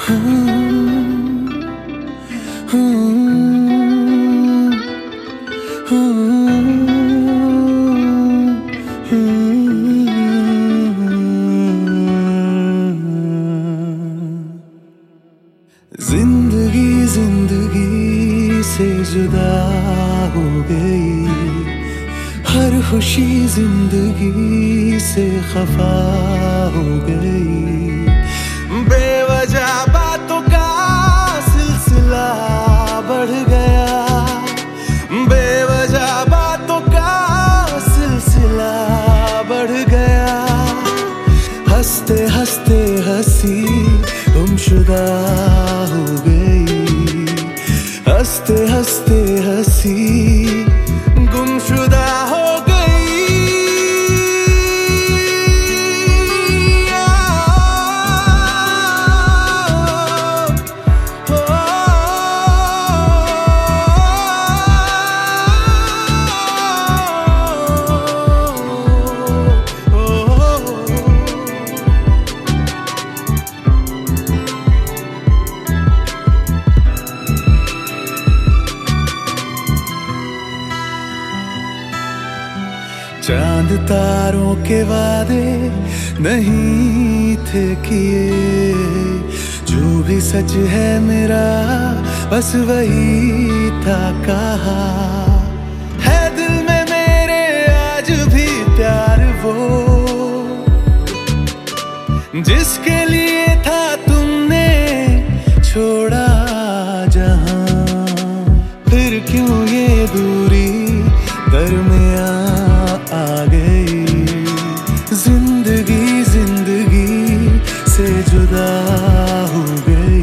जिंदगी जिंदगी से जुदा हो गई, हर खुशी जिंदगी से खफा हो गई। बेवजह बातों का सिलसिला बढ़ गया, बेवजह बातों का सिलसिला बढ़ गया। हंसते हंसते हंसी गुमशुदा हो गई, हंसते हंसते हंसी गुमशुदा हो गई। चांद तारों के वादे नहीं थे किए, जो भी सच है मेरा बस वही था कहा। है दिल में मेरे आज भी प्यार वो, जिसके लिए था तुमने छोड़ा जहां। फिर क्यों ये दूरी दरमियां आ गई, जिंदगी जिंदगी से जुदा हो गई।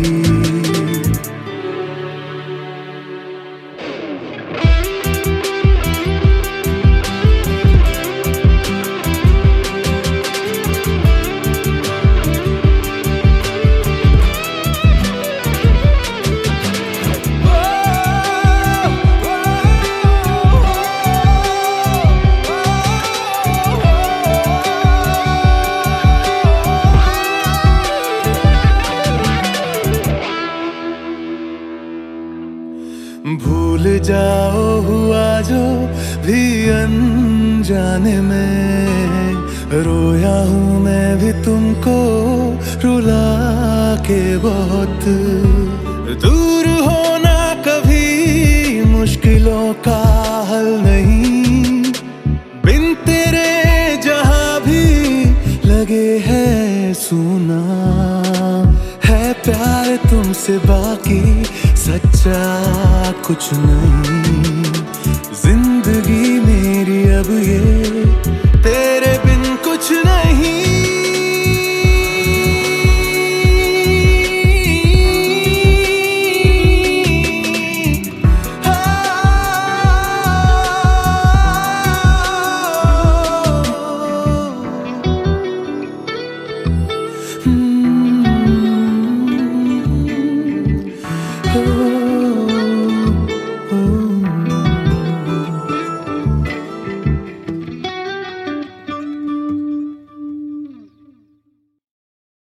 भूल जाओ हुआ जो भी अनजाने में, रोया हूँ मैं भी तुमको रुला के बहुत। दूर होना कभी मुश्किलों का हल नहीं, बिन तेरे जहाँ भी लगे है सूना। है प्यार तुमसे बाकी सच्चा कुछ नहीं, जिंदगी मेरी अब ये तेरे